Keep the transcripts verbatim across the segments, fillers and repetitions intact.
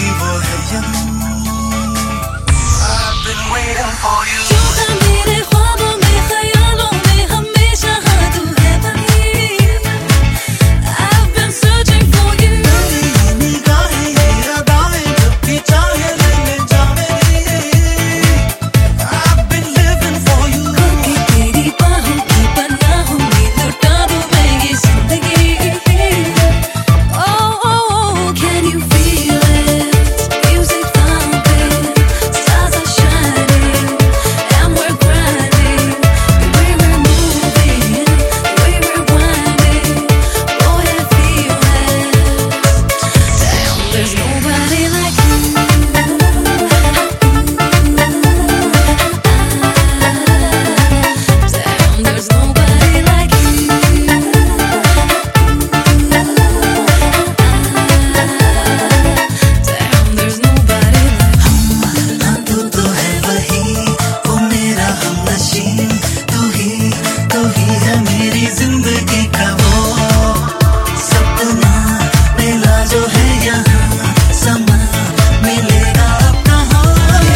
ही वो है यही। I've been waiting for you। जो था मेरे ख्वाबों में ख्यालों में हमेशा हाँ तू है वही। I've been searching for you। तेरी निगाहें ये अदाएं जब भी चाहे लेने जा मेरी। I've been living for you। कि तेरी बाहों की पनाहों में लुटा दूं मैं ये जिंदगी। Oh oh oh, can you feel it? Music thumping, stars are shining, and we're grinding. The way we're moving, the way we're winding, boy I feel it. Damn, there's nobody like you. Damn, there's nobody like you. Damn, there's nobody like हाँ तू तो है वही, वो मेरा हमनशी। तू ही तू ही है मेरी जिंदगी का वो सपना। मिला जो है यहाँ समा मिलेगा अब कहाँ।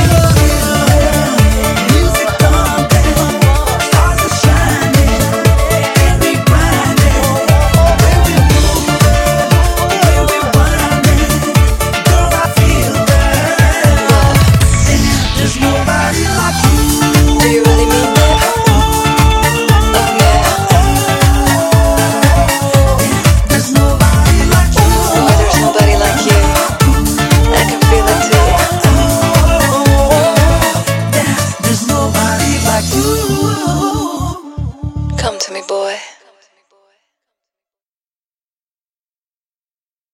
Music thumping, stars are shining, and we grinding. When we move, when we winding, girl I feel that. There's nobody like you. Do you really mean that? Oh yeah. There's nobody like you. Boy, there's nobody like you. I can feel it too. There's nobody like you.